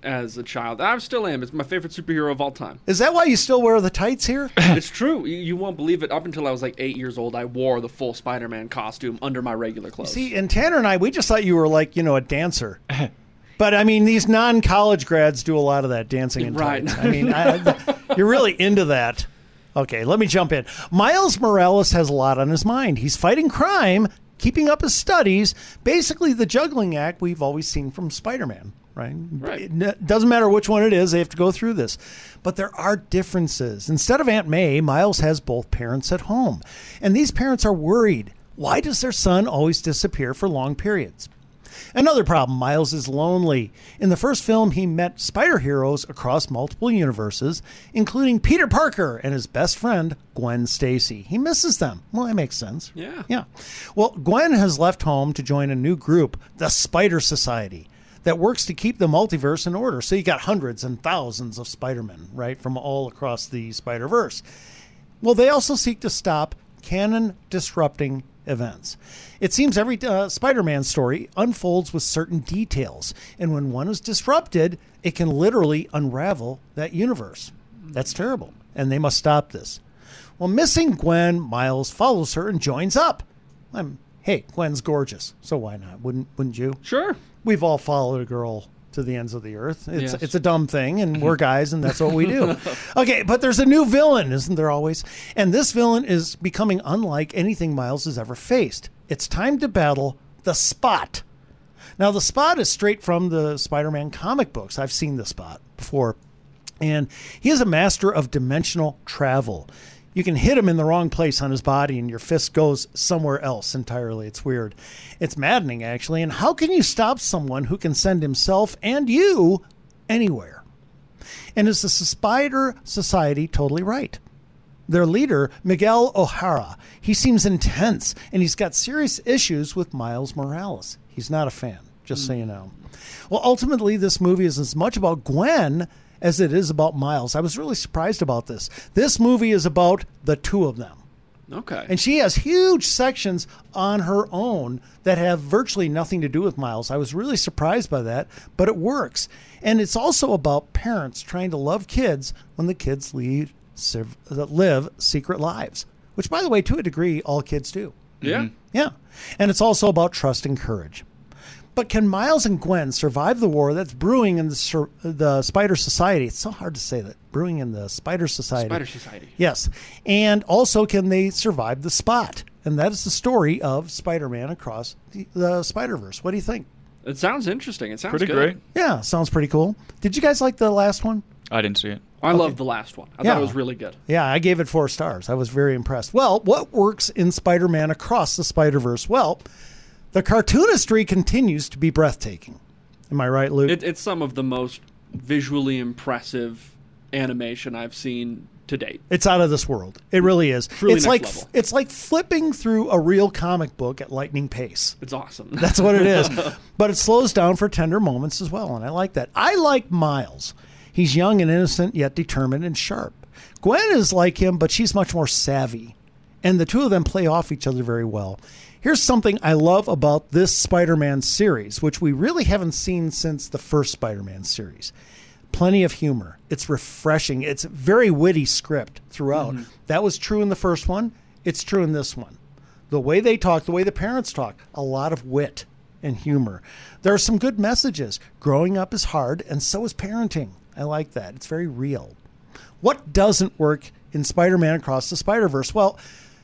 as a child. I still am. It's my favorite superhero of all time. Is that why you still wear the tights here? It's true. You, you won't believe it. Up until I was like eight years old, I wore the full Spider-Man costume under my regular clothes. See, and Tanner and I, we just thought you were like, you know, a dancer. But, I mean, these non-college grads do a lot of that dancing in Right. tights. I mean, I, you're really into that. Okay, let me jump in. Miles Morales has a lot on his mind. He's fighting crime, keeping up his studies, basically the juggling act we've always seen from Spider-Man, right? Right. It n- doesn't matter which one it is, they have to go through this. But there are differences. Instead of Aunt May, Miles has both parents at home. And these parents are worried. Why does their son always disappear for long periods? Another problem, Miles is lonely. In the first film, he met spider heroes across multiple universes, including Peter Parker and his best friend, Gwen Stacy. He misses them. Well, that makes sense. Yeah. Yeah. Well, Gwen has left home to join a new group, the Spider Society, that works to keep the multiverse in order. So you got hundreds and thousands of Spider-Men, right, from all across the Spider-Verse. Well, they also seek to stop canon-disrupting events. It seems every uh, Spider-Man story unfolds with certain details, and when one is disrupted, it can literally unravel that universe. That's terrible, and they must stop this. Well, missing Gwen, Miles follows her and joins up. I'm, hey, Gwen's gorgeous, so why not? Wouldn't wouldn't you? Sure. We've all followed a girl to the ends of the earth. It's Yes. it's a dumb thing, and we're guys, and that's what we do. Okay, but there's a new villain, isn't there always? And this villain is becoming unlike anything Miles has ever faced. It's time to battle the Spot. Now, the Spot is straight from the Spider-Man comic books. I've seen the Spot before. And he is a master of dimensional travel. You can hit him in the wrong place on his body and your fist goes somewhere else entirely. It's weird. It's maddening, actually. And how can you stop someone who can send himself and you anywhere? And is the Spider Society totally right? Their leader, Miguel O'Hara, he seems intense and he's got serious issues with Miles Morales. He's not a fan, just so you know. Well, ultimately, this movie is as much about Gwen as it is about Miles. I was really surprised about this. This movie is about the two of them. Okay. And she has huge sections on her own that have virtually nothing to do with Miles. I was really surprised by that, but it works. And it's also about parents trying to love kids when the kids leave, live secret lives, which, by the way, to a degree, all kids do. Yeah. Yeah. And it's also about trust and courage. But can Miles and Gwen survive the war that's brewing in the, sur- the Spider Society? It's so hard to say that. Brewing in the Spider Society. Spider Society. Yes. And also, can they survive the Spot? And that is the story of Spider-Man across the, the Spider-Verse. What do you think? It sounds interesting. It sounds Pretty good. great. Yeah, sounds pretty cool. Did you guys like the last one? I didn't see it. I loved the last one. I Yeah. thought it was really good. Yeah, I gave it four stars. I was very impressed. Well, what works in Spider-Man across the Spider-Verse? Well, the cartoonistry continues to be breathtaking. Am I right, Luke? It, it's some of the most visually impressive animation I've seen to date. It's out of this world. It really is. Truly it's next like level. it's like flipping through a real comic book at lightning pace. It's awesome. That's what it is. But it slows down for tender moments as well, and I like that. I like Miles. He's young and innocent, yet determined and sharp. Gwen is like him, but she's much more savvy. And the two of them play off each other very well. Here's something I love about this Spider-Man series, which we really haven't seen since the first Spider-Man series. Plenty of humor. It's refreshing. It's a very witty script throughout. Mhm. That was true in the first one. It's true in this one. The way they talk, the way the parents talk, a lot of wit and humor. There are some good messages. Growing up is hard, and so is parenting. I like that. It's very real. What doesn't work in Spider-Man Across the Spider-Verse? Well,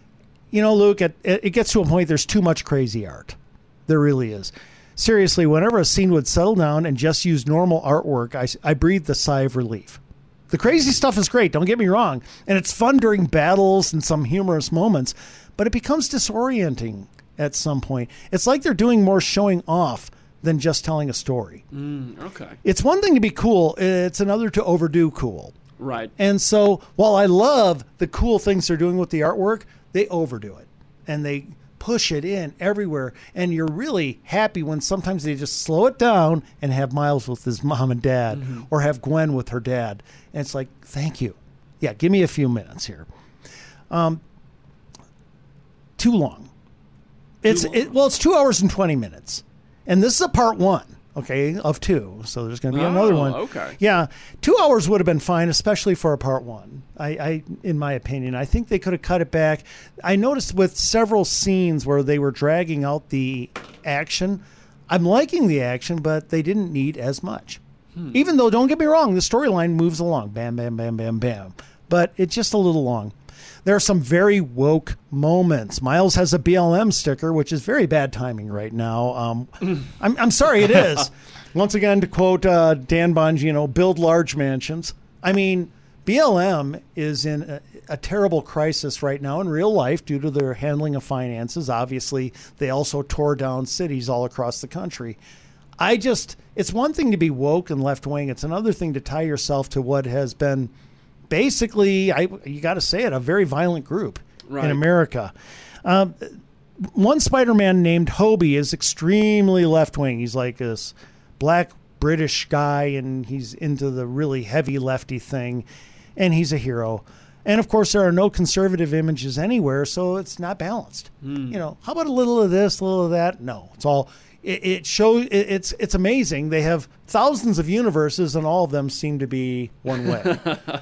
you know, Luke, it, it gets to a point there's too much crazy art. There really is. Seriously, whenever a scene would settle down and just use normal artwork, I, I breathed a sigh of relief. The crazy stuff is great, don't get me wrong, and it's fun during battles and some humorous moments, but it becomes disorienting at some point. It's like they're doing more showing off than just telling a story. Mm, okay. It's one thing to be cool, it's another to overdo cool. Right. And so while I love the cool things they're doing with the artwork, they overdo it and they push it in everywhere. And you're really happy when sometimes they just slow it down and have Miles with his mom and dad Mm-hmm. or have Gwen with her dad. And it's like, thank you. Yeah, give me a few minutes here. Um, too long. It's long. It, well, it's two hours and twenty minutes. And this is a part one. Okay, of two. So there's going to be Oh, another one. okay. Yeah, two hours would have been fine, especially for a part one. I, I, in my opinion, I think they could have cut it back. I noticed with several scenes where they were dragging out the action. I'm liking the action, but they didn't need as much. Hmm. Even though, don't get me wrong, the storyline moves along. Bam, bam, bam, bam, bam. But it's just a little long. There are some very woke moments. Miles has a B L M sticker, which is very bad timing right now. Um, I'm, I'm sorry, it is. Once again, to quote uh, Dan Bongino, build large mansions. I mean, B L M is in a, a terrible crisis right now in real life due to their handling of finances. Obviously, they also tore down cities all across the country. I just, it's one thing to be woke and left-wing. It's another thing to tie yourself to what has been basically, I you got to say it, a very violent group Right. in America. Um, one Spider-Man named Hobie is extremely left-wing. He's like this black British guy, and he's into the really heavy lefty thing, and he's a hero. And, of course, there are no conservative images anywhere, so it's not balanced. Hmm. You know, how about a little of this, a little of that? No, it's all... It, it shows. It, it's it's amazing. They have thousands of universes, and all of them seem to be one way.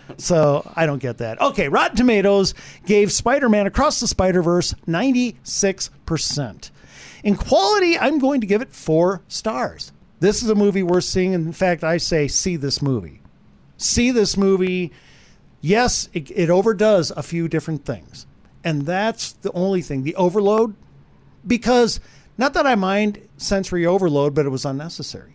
So I don't get that. Okay, Rotten Tomatoes gave Spider-Man Across the Spider-Verse ninety-six percent. In quality, I'm going to give it four stars. This is a movie worth seeing. In fact, I say see this movie. See this movie. Yes, it, it overdoes a few different things, and that's the only thing. The overload, because. Not that I mind sensory overload, but it was unnecessary.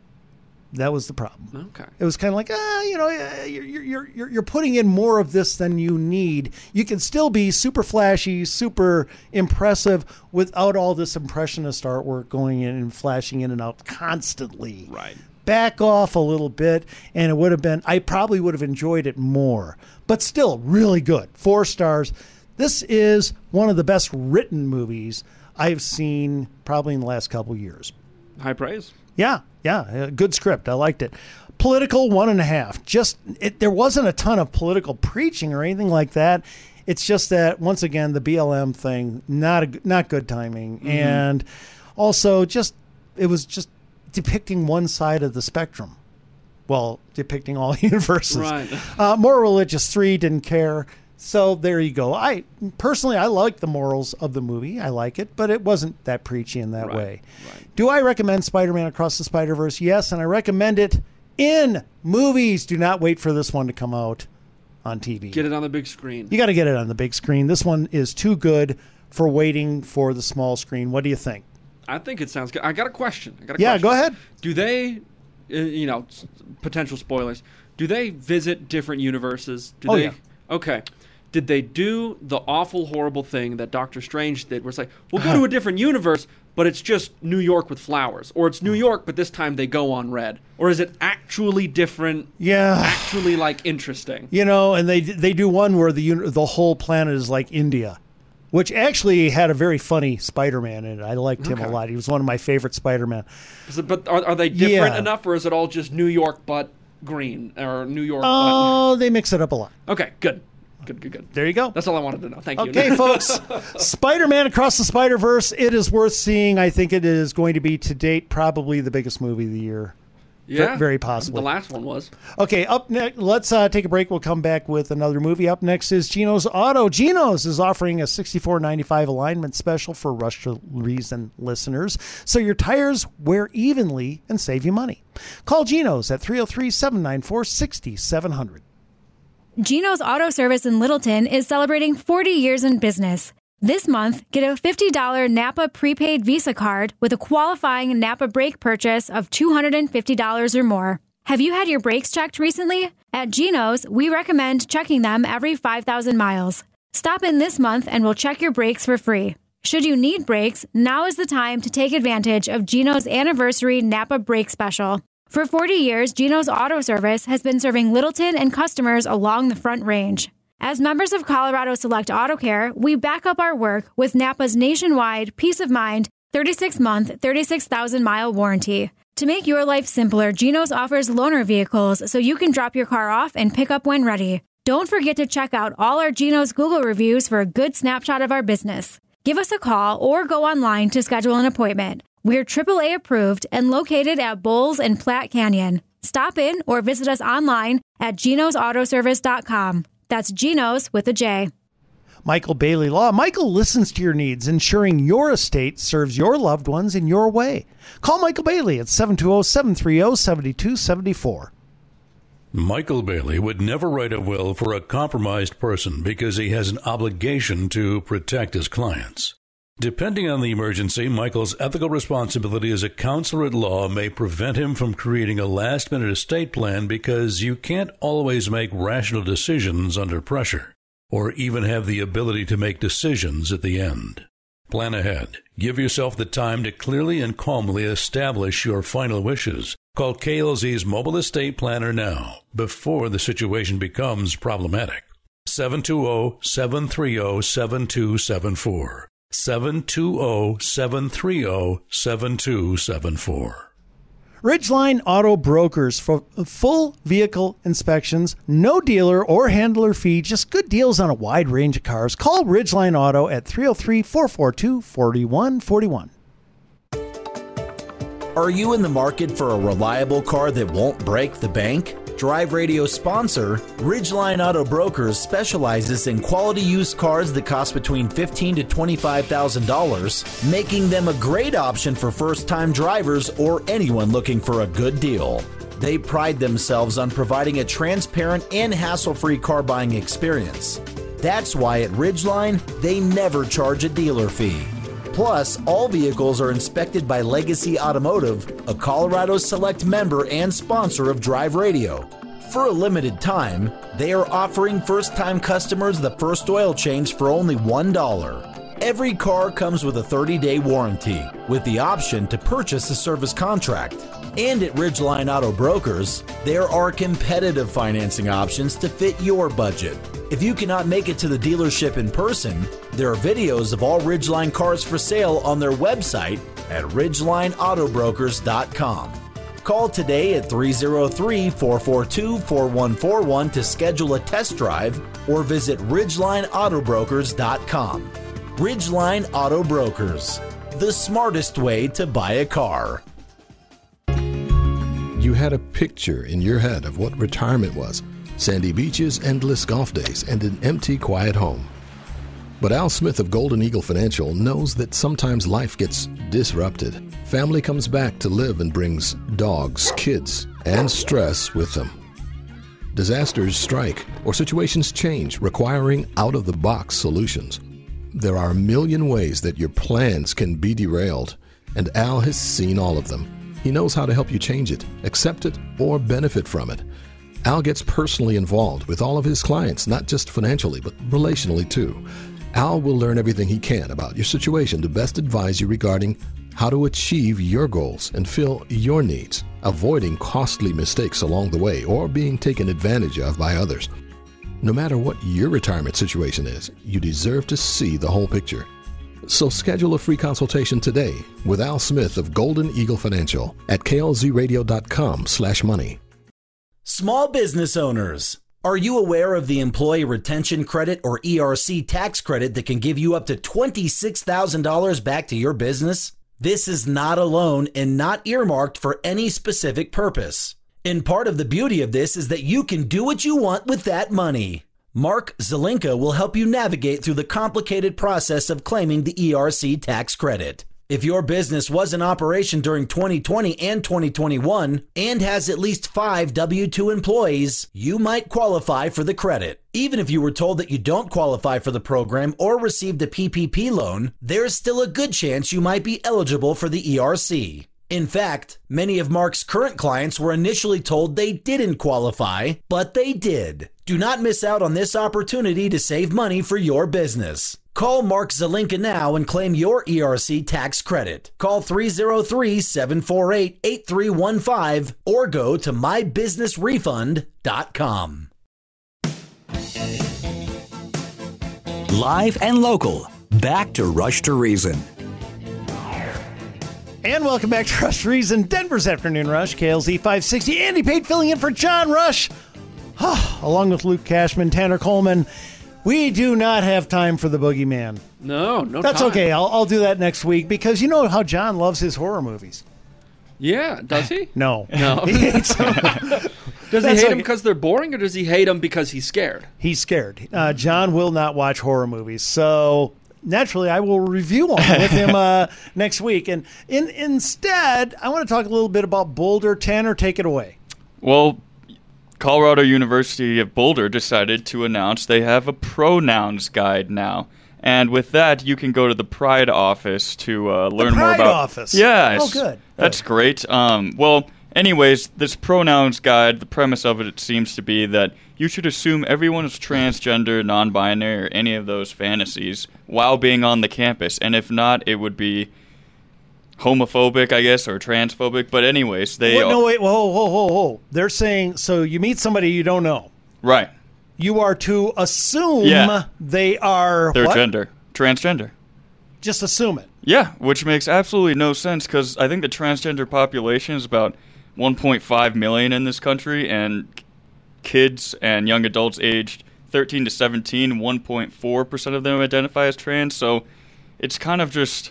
That was the problem. Okay. It was kind of like, ah, you know, you're, you're, you're, you're putting in more of this than you need. You can still be super flashy, super impressive without all this impressionist artwork going in and flashing in and out constantly. Right. Back off a little bit, and it would have been, I probably would have enjoyed it more. But still, really good. Four stars. This is one of the best written movies I've seen probably in the last couple years. High praise. Yeah, yeah, uh, good script. I liked it. Political, one and a half. Just it, there wasn't a ton of political preaching or anything like that. It's just that once again the B L M thing, not a, not good timing, Mm-hmm. and also just it was just depicting one side of the spectrum. Well, depicting all universes. Right. Uh, more religious, three, didn't care. So there you go. I personally, I like the morals of the movie. I like it, but it wasn't that preachy in that Right, way. Do I recommend Spider-Man Across the Spider-Verse? Yes, and I recommend it in movies. Do not wait for this one to come out on T V. Get it on the big screen. You got to get it on the big screen. This one is too good for waiting for the small screen. What do you think? I think it sounds good. I got a question. I got a Yeah, question. go ahead. Do they, uh, you know, s- potential spoilers, do they visit different universes? Do Oh, they, yeah. Okay. Did they do the awful, horrible thing that Doctor Strange did where it's like, we'll go to a different universe, but it's just New York with flowers? Or it's New York, but this time they go on red? Or is it actually different? Yeah. Actually, like, interesting? You know, and they they do one where the uni- the whole planet is like India, which actually had a very funny Spider-Man in it. I liked him a Okay. lot. He was one of my favorite Spider-Man. Is it, but are, are they different Yeah. enough, or is it all just New York but green? Or New York Oh, they mix it up a lot. but... Okay, good. Good, good, good. There you go. That's all I wanted to know. Thank you. Okay, folks. Spider-Man Across the Spider-Verse, it is worth seeing. I think it is going to be, to date, probably the biggest movie of the year. Ve- Yeah. Very possibly. The last one was. Okay, up next, let's uh, take a break. We'll come back with another movie. Up next is Geno's Auto. Geno's is offering a sixty-four ninety-five alignment special for Rush to Reason listeners, so your tires wear evenly and save you money. Call Geno's at three oh three, seven nine four, six seven zero zero. Geno's Auto Service in Littleton is celebrating forty years in business. This month, get a fifty dollars Napa prepaid Visa card with a qualifying Napa brake purchase of two hundred fifty dollars or more. Have you had your brakes checked recently? At Geno's, we recommend checking them every five thousand miles. Stop in this month and we'll check your brakes for free. Should you need brakes, now is the time to take advantage of Geno's Anniversary Napa Brake Special. For forty years, Geno's Auto Service has been serving Littleton and customers along the Front Range. As members of Colorado Select Auto Care, we back up our work with Napa's nationwide peace of mind thirty-six month, thirty-six thousand mile warranty. To make your life simpler, Geno's offers loaner vehicles so you can drop your car off and pick up when ready. Don't forget to check out all our Geno's Google reviews for a good snapshot of our business. Give us a call or go online to schedule an appointment. We're triple A approved and located at Bowles and Platte Canyon. Stop in or visit us online at genos auto service dot com. That's Genos with a J. Michael Bailey Law. Michael listens to your needs, ensuring your estate serves your loved ones in your way. Call Michael Bailey at seven two zero, seven three zero, seven two seven four. Michael Bailey would never write a will for a compromised person because he has an obligation to protect his clients. Depending on the emergency, Michael's ethical responsibility as a counselor at law may prevent him from creating a last-minute estate plan because you can't always make rational decisions under pressure, or even have the ability to make decisions at the end. Plan ahead. Give yourself the time to clearly and calmly establish your final wishes. Call K L Z's Mobile Estate Planner now, before the situation becomes problematic. seven two zero, seven three zero, seven two seven four. seven two zero, seven three zero, seven two seven four. Ridgeline Auto Brokers for full vehicle inspections, no dealer or handler fee, just good deals on a wide range of cars. Call Ridgeline Auto at three oh three, four four two, four one four one. Are you in the market for a reliable car that won't break the bank? Drive Radio sponsor, Ridgeline Auto Brokers specializes in quality used cars that cost between fifteen thousand dollars to twenty-five thousand dollars, making them a great option for first-time drivers or anyone looking for a good deal. They pride themselves on providing a transparent and hassle-free car buying experience. That's why at Ridgeline, they never charge a dealer fee. Plus, all vehicles are inspected by Legacy Automotive, a Colorado Select member and sponsor of Drive Radio. For a limited time, they are offering first-time customers the first oil change for only one dollar. Every car comes with a thirty-day warranty, with the option to purchase a service contract. And at Ridgeline Auto Brokers, there are competitive financing options to fit your budget. If you cannot make it to the dealership in person, there are videos of all Ridgeline cars for sale on their website at ridgeline auto brokers dot com. Call today at three oh three, four four two, four one four one to schedule a test drive or visit ridgeline auto brokers dot com. Ridgeline Auto Brokers, the smartest way to buy a car. You had a picture in your head of what retirement was. Sandy beaches, endless golf days, and an empty, quiet home. But Al Smith of Golden Eagle Financial knows that sometimes life gets disrupted. Family comes back to live and brings dogs, kids, and stress with them. Disasters strike or situations change, requiring out-of-the-box solutions. There are a million ways that your plans can be derailed, and Al has seen all of them. He knows how to help you change it, accept it, or benefit from it. Al gets personally involved with all of his clients, not just financially, but relationally too. Al will learn everything he can about your situation to best advise you regarding how to achieve your goals and fill your needs, avoiding costly mistakes along the way or being taken advantage of by others. No matter what your retirement situation is, you deserve to see the whole picture. So schedule a free consultation today with Al Smith of Golden Eagle Financial at K L Z radio dot com slash money. Small business owners, are you aware of the Employee Retention Credit or E R C tax credit that can give you up to twenty-six thousand dollars back to your business? This is not a loan and not earmarked for any specific purpose. And part of the beauty of this is that you can do what you want with that money. Mark Zelinka will help you navigate through the complicated process of claiming the E R C tax credit. If your business was in operation during twenty twenty and twenty twenty-one and has at least five W two employees, you might qualify for the credit. Even if you were told that you don't qualify for the program or received a P P P loan, there's still a good chance you might be eligible for the E R C. In fact, many of Mark's current clients were initially told they didn't qualify, but they did. Do not miss out on this opportunity to save money for your business. Call Mark Zelinka now and claim your E R C tax credit. Call three oh three, seven four eight, eight three one five or go to my business refund dot com. Live and local. Back to Rush to Reason. And welcome back to Rush to Reason, Denver's Afternoon Rush, K L Z five sixty. Andy Pate filling in for John Rush, along with Luke Cashman, Tanner Coleman. We do not have time for the boogeyman. No, no That's time. okay. I'll, I'll do that next week because you know how John loves his horror movies. Yeah, does he? No. No. He hates them. Does he That's hate okay. them because they're boring, or does he hate them because he's scared? He's scared. Uh, John will not watch horror movies. So naturally, I will review them with him uh, next week. And in, instead, I want to talk a little bit about Boulder. Tanner, take it away. Well, Colorado University of Boulder decided to announce they have a pronouns guide now. And with that, you can go to the Pride office to uh, learn more Pride about. office? Yes. Oh, good. That's great. Um, well, anyways, this pronouns guide, the premise of it, it seems to be that you should assume everyone is transgender, non-binary, or any of those fantasies while being on the campus. And if not, it would be homophobic, I guess, or transphobic. But anyways, they... Wait, no, wait. Whoa, whoa, whoa, whoa. They're saying, so you meet somebody you don't know. Right. You are to assume Yeah. they are Their what? gender. Transgender. Just assume it. Yeah, which makes absolutely no sense because I think the transgender population is about one point five million in this country, and kids and young adults aged thirteen to seventeen, one point four percent of them identify as trans, so it's kind of just,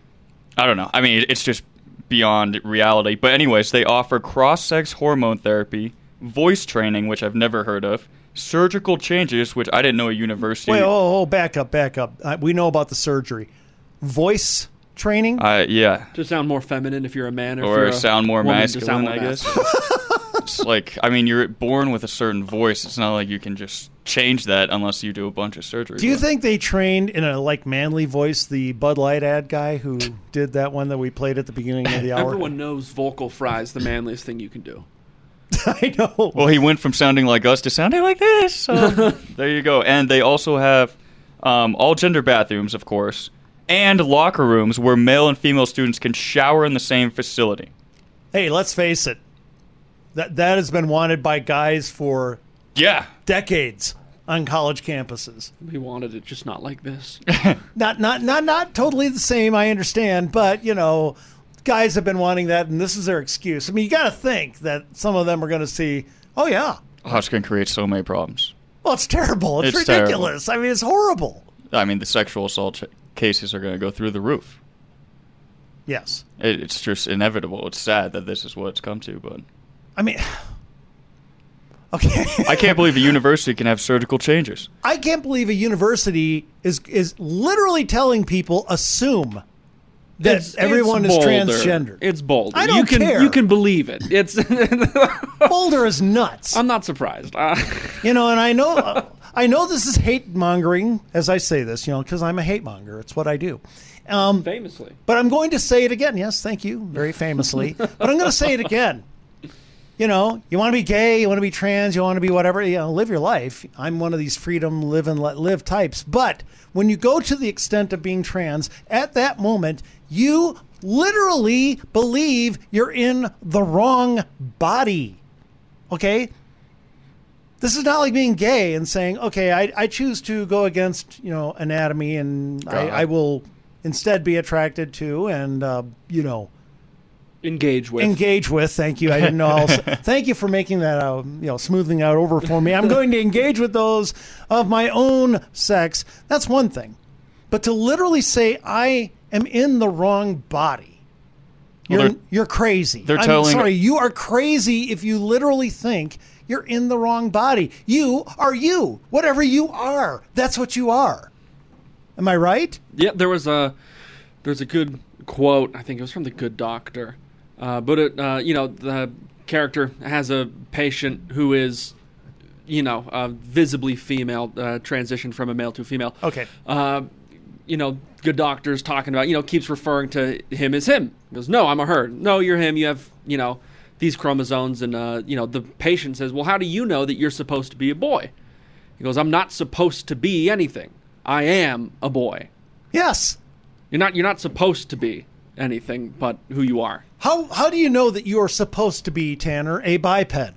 I don't know. I mean, it's just beyond reality. But anyways, they offer cross-sex hormone therapy, voice training, which I've never heard of, surgical changes, which I didn't know a university... Wait, oh, oh, back up, back up. Uh, we know about the surgery. Voice training? Uh, yeah. To sound more feminine if you're a man, or, if Or you're a sound more woman, to masculine, sound more I guess. masculine. It's like, I mean, you're born with a certain voice. It's not like you can just change that unless you do a bunch of surgery. Do you But- think they trained in a like manly voice the Bud Light ad guy who did that one that we played at the beginning of the hour? Everyone knows vocal fries the manliest thing you can do. I know. Well, he went from sounding like us to sounding like this. So there you go. And they also have um, all gender bathrooms, of course, and locker rooms where male and female students can shower in the same facility. Hey, let's face it. That that has been wanted by guys for yeah decades on college campuses. We wanted it just not like this. Not not not not totally the same, I understand, but you know, guys have been wanting that, and this is their excuse. I mean, you got to think that some of them are going to see, oh yeah, Oh, it's going to create so many problems. well, it's terrible, it's, It's ridiculous. I mean, it's horrible. I mean, the sexual assault ch- cases are going to go through the roof. Yes, It, it's just inevitable. It's sad that this is what it's come to, but I mean, okay. I can't believe a university can have surgical changes. I can't believe a university is is literally telling people assume that It's- everyone it's is Boulder. transgender. It's Boulder. I don't you can, care. You can believe it. It's Boulder is nuts. I'm not surprised. Uh, You know, and I know uh, I know this is hate mongering as I say this, you know, because I'm a hate monger. It's what I do. Um, famously. But I'm going to say it again. Yes, thank you, very famously. But I'm going to say it again. You know, you want to be gay, you want to be trans, you want to be whatever, you know, live your life. I'm one of these freedom, live and let live types. But when you go to the extent of being trans, at that moment, you literally believe you're in the wrong body. Okay? This is not like being gay and saying, okay, I, I choose to go against, you know, anatomy and I, God. I will instead be attracted to and, uh, you know, engage with. engage with. Thank you. I didn't know. Else. Thank you for making that, uh, you know, smoothing out over for me. I'm going to engage with those of my own sex. That's one thing. But to literally say I am in the wrong body, Well, you're they're- you're crazy. they're I'm telling- sorry. You are crazy if you literally think you're in the wrong body. You are you. Whatever you are, that's what you are. Am I right? Yeah, there was a there's a good quote. I think it was from The Good Doctor. Uh, but it, uh, you know, the character has a patient who is, you know, uh, visibly female, uh, transitioned from a male to a female. Okay. Uh, you know, Good Doctor's talking about, you know, keeps referring to him as him. He goes, no, I'm a her. No, you're him. You have, you know, these chromosomes. And, uh, you know, the patient says, well, how do you know that you're supposed to be a boy? He goes, I'm not supposed to be anything. I am a boy. Yes. You're not. You're not supposed to be anything but who you are. How how do you know that you are supposed to be, Tanner, a biped?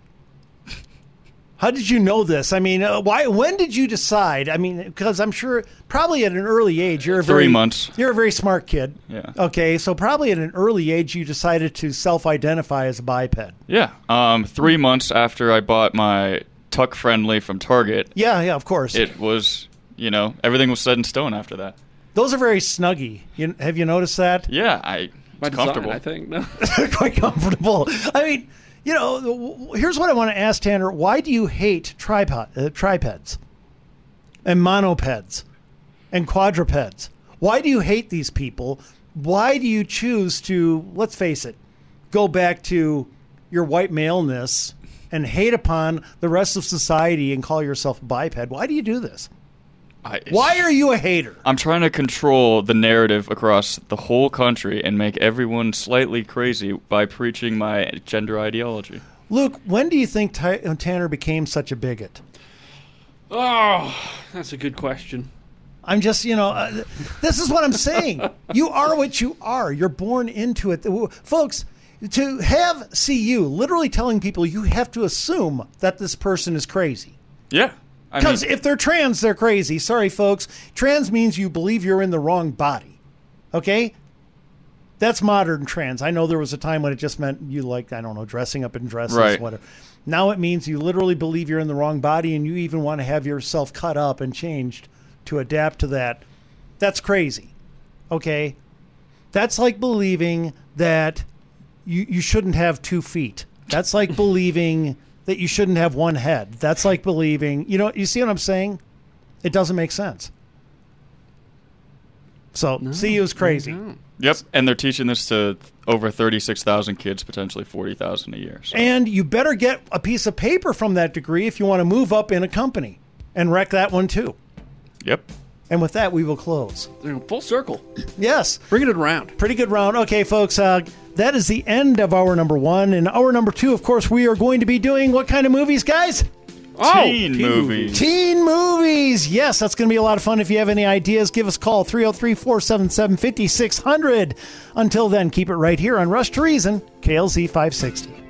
How did you know this? I mean, uh, why? When did you decide? I mean, because I'm sure probably at an early age you're a Three very, months. You're a very smart kid. Yeah. Okay, so probably at an early age you decided to self-identify as a biped. Yeah. Um, three months after I bought my Tuck Friendly from Target, Yeah, yeah, of course. it was you know, everything was set in stone after that. Those are very snuggy. You, have you noticed that? Yeah, I By it's design, comfortable. I think. No. Quite comfortable. I mean, you know, w- here's what I want to ask Tanner. Why do you hate tripod, uh, tripeds and monopeds and quadrupeds? Why do you hate these people? Why do you choose to, let's face it, go back to your white maleness and hate upon the rest of society and call yourself a biped? Why do you do this? I, Why are you a hater? I'm trying to control the narrative across the whole country and make everyone slightly crazy by preaching my gender ideology. Luke, when do you think Ty- Tanner became such a bigot? Oh, that's a good question. I'm just, you know, uh, this is what I'm saying. You are what you are. You're born into it. Folks, to have C U literally telling people you have to assume that this person is crazy. Yeah. Because if they're trans, they're crazy. Sorry, folks. Trans means you believe you're in the wrong body. Okay? That's modern trans. I know there was a time when it just meant you like, I don't know, dressing up in dresses, Right. whatever. Now it means you literally believe you're in the wrong body and you even want to have yourself cut up and changed to adapt to that. That's crazy. Okay? That's like believing that you, you shouldn't have two feet. That's like believing that you shouldn't have one head. That's like believing, you know, you see what I'm saying? It doesn't make sense. So, No, C U is crazy. no. Yep, and they're teaching this to over thirty-six thousand kids, potentially forty thousand a year. So. And you better get a piece of paper from that degree if you want to move up in a company and wreck that one too. Yep. And with that, we will close. Full circle. Yes. Bringing it around. Pretty good round. Okay, folks, uh, that is the end of hour number one. And hour number two, of course, we are going to be doing what kind of movies, guys? Oh, teen, teen movies. Teen movies. Yes, that's going to be a lot of fun. If you have any ideas, give us a call, three oh three, four seven seven, five six zero zero. Until then, keep it right here on Rush to Reason, K L Z five sixty.